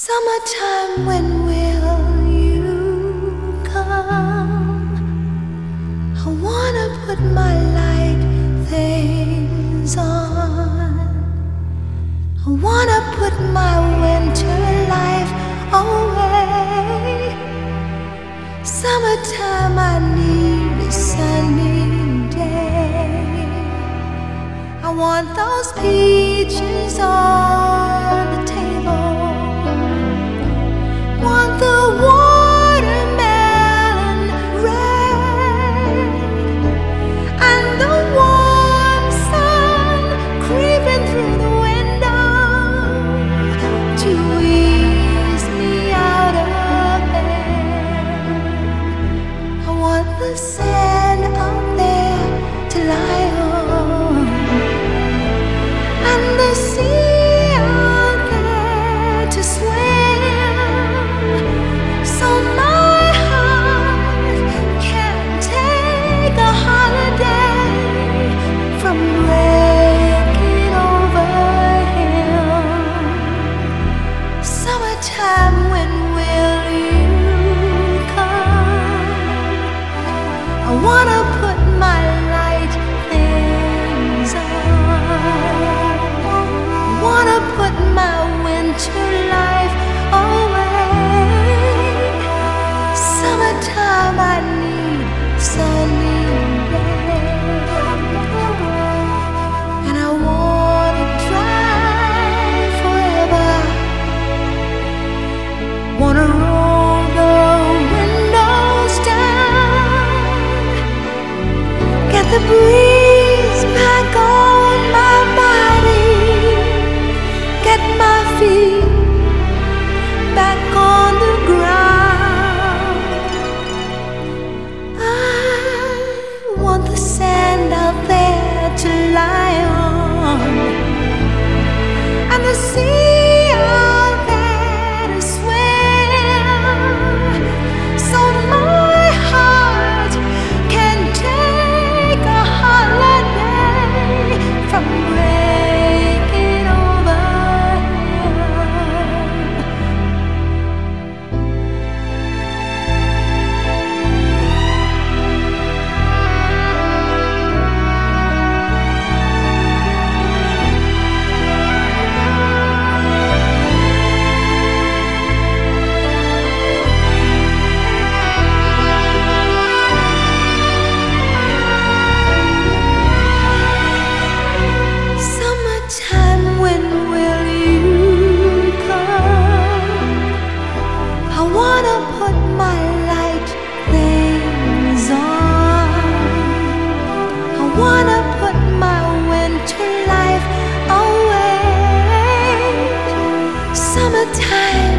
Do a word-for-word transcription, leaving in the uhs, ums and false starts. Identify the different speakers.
Speaker 1: Summertime, when will you come? I wanna put my light things on. I wanna put my winter life away. Summertime, I need a sunny day. I want those peaches on the table. Want the watermelon red and the warm sun creeping through the window to ease me out of bed. I want the sand out there to lie on and the sea out there to swim. Summertime, when will you come? I wanna put my light things on. I wanna put my winter life away. Summertime, I need sunny days, and I wanna drive forever. Wanna roll the windows down, get the breeze back on my body, get my feet back on the ground. I want the sand out there to lie on, and the sea out there to swim. So my heart can take a holiday from breaking over wanna put my winter life away. Summertime.